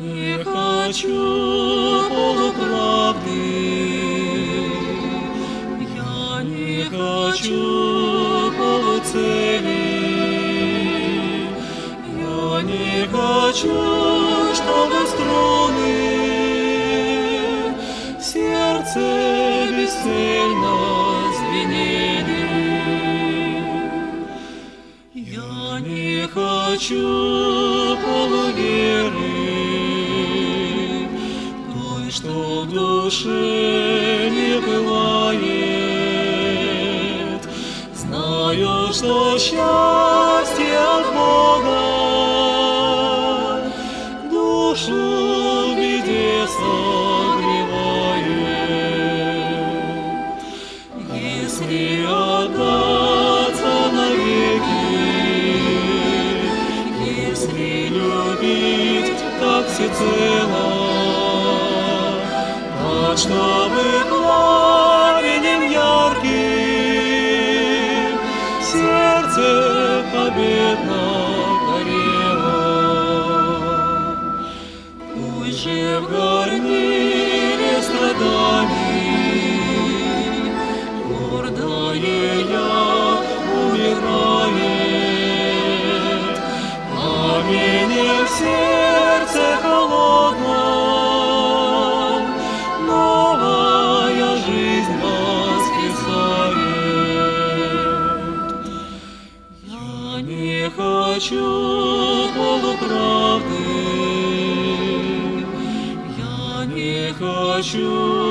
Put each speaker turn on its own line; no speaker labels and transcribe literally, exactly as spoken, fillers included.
не хочу полуправды, я не хочу полуцели, я не хочу, чтобы струны в сердце бесцельно звенели. Я не хочу полуверы, той, что в душе не пылает. Знаю, что счастье от Бога душу в беде согревает. Если отдаться навеки, если любить так всецело, так чтобы пламенем ярким сердце победно горело. Пусть же в горниле страданий гордое я умирает, пламенем в сердце холодном новая жизнь воскресает. Я не хочу полуправды, я не хочу